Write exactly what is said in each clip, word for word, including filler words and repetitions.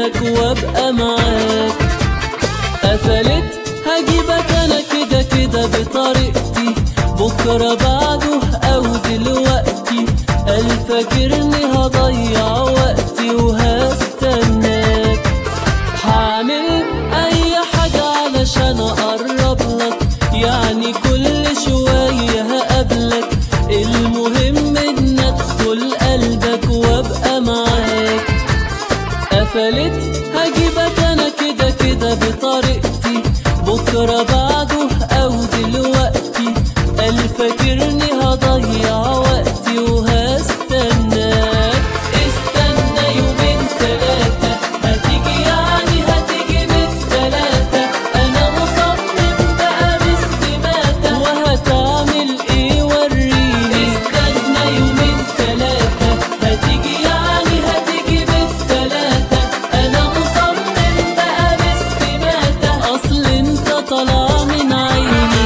قلبك وابقى معاك. قفلت هجيبك انا كده كده بطريقتي، بكرة بعده او دلوقتي. قال فاكرني هضيع وقتي وهستناك. هعمل اي حاجة علشان اقرب لك، يعني كل شوية هقابلك. المهم ان ادخل قلبك وابقى معاك. قفلت هجيبك انا كده كده بطريقتي، بكرة بعده او دلوقتي. قال فاكرني هضيع وقتي وهستناك. استنى يومين تلاتة هتيجي، يعني هتيجي بالتلاتة. انا مصمم بقى باستماتة، وهتعمل ايه وريني. استنى يومين تلاتة هتيجي، يعني هتيجي بالتلاتة. انا مصمم بقى باستماتة، اصل انت طالع من عيني.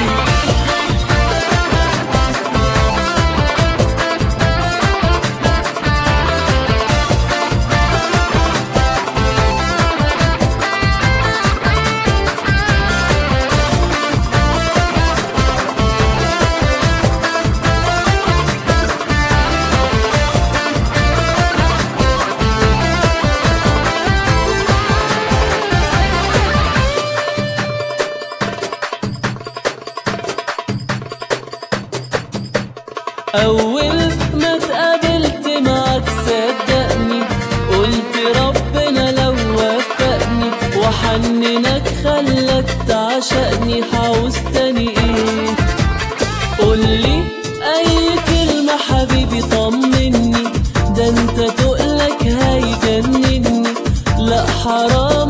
أول ما اتقابلت معاك صدقني، قلت ربنا لو وفقني وحننك خلك تعشقني. عاوز تاني ايه؟ قولي أي كلمة حبيبي طمني، ده انت تقلك هيجنني. لا حرام